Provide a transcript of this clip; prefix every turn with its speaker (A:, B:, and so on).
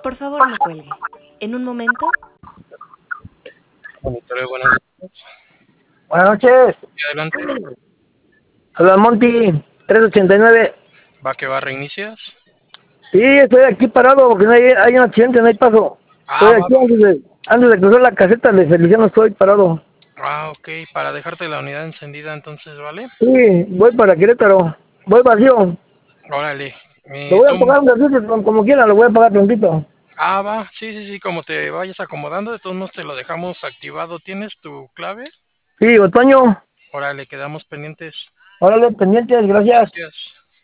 A: Por favor, no cuelgue. En un momento.
B: Monitorio, buenas noches.
C: Buenas noches.
B: Y adelante.
C: Habla Monty, 389.
B: Va que va, reinicias.
C: Sí, estoy aquí parado porque no hay un accidente, no hay paso.
B: Ah,
C: Estoy
B: va.
C: aquí antes de cruzar la caseta de Feliciano, estoy parado.
B: Ah, ok, para dejarte la unidad encendida entonces, ¿vale?
C: Sí, voy para Querétaro. Voy vacío.
B: Órale.
C: Lo voy a pagar un ratito, como quiera, lo voy a pagar prontito.
B: Va. Sí, sí, sí, como te vayas acomodando, de todos modos te lo dejamos activado. ¿Tienes tu clave?
C: Sí, Otoño.
B: Órale, quedamos pendientes.
C: Órale, pendientes, gracias.
B: Gracias.